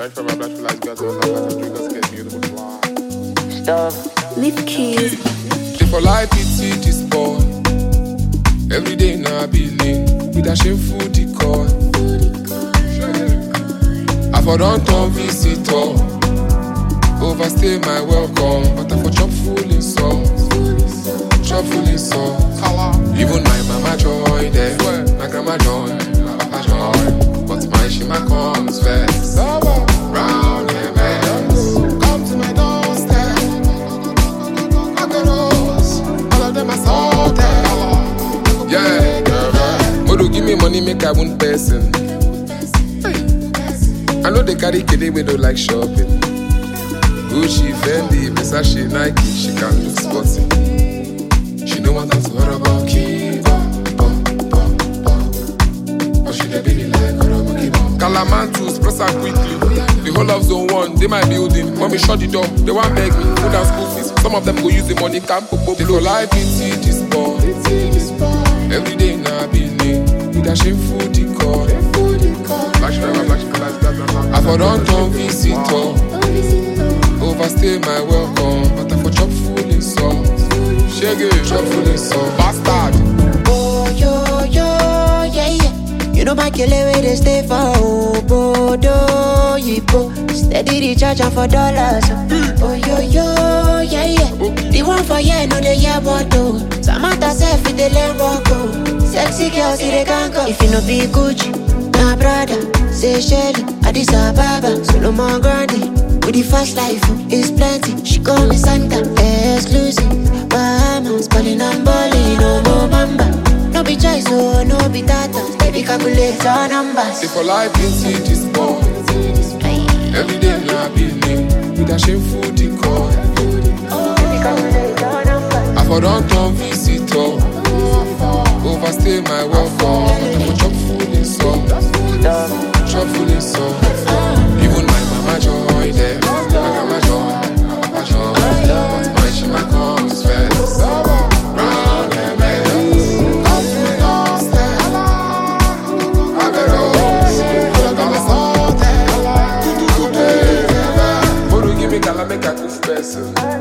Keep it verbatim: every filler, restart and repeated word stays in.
Black for my black for lights, girls, girls, girls, drink us, get beautiful fly. Stop. Leave keys. If I lie, pity this boy. Every day now I be late with a shameful decoy. I for don't turn visitor. Overstay my welcome, but I for chop full in salt. Chop full in salt. Even my mama joy there, my grandma joy, my papa joy, but my shima comes first. Round here, man, come to my doorstep. Macaros, all of them are salted. Yeah, Modo give me money, make I one person. I know they carry kid, we don't like shopping. Gucci, Fendi, Versace, Nike, she can look sporty. She know what I'm talking about, keep up, up, up, up. But she dey be like Karamoki. Calamantus, press her quickly. The whole of zone one, they my building. When we shut the door, they want beg me, food and school fees. Some of them go use the money, can't pop up. They go like pity this boy. Every day now I be late with a shameful decor. Black driver, black driver, I for don't turn visitor. Overstay my welcome, but I for chop full in salt. Shaggy, chop full in salt. Bastard. Oh, yo, yo, yeah, yeah. You know my killer where they stay for Obodo, Yipo. Steady the charge for dollars. Oh, yo, yo, yeah, yeah. The one for yeah, no they hear what do. Samantha self with the learn walk. Sexy girls, see they can't go. If you no be Gucci, nah brother. Say Shelly, Addis Ababa, Solomon Grande. With the fast life, it's plenty. She call me Santa, exclusive. Bahamas, balling and balling, no more mamba. No be choice, oh, no be tata. Baby, calculate our numbers. If I life in see this boy, every day now I be late with a shameful decor. Baby, calculate our numbers. I for don't turn visitor. Overstay my welcome, I for chop full in salt. Chop full in salt. Even my mama joy there, my grandma joy, my papa joy, but my shima comes first. Round here, man, come to my doorstep. Macaros, all of them are salted. Modo give me gala, make a goof person.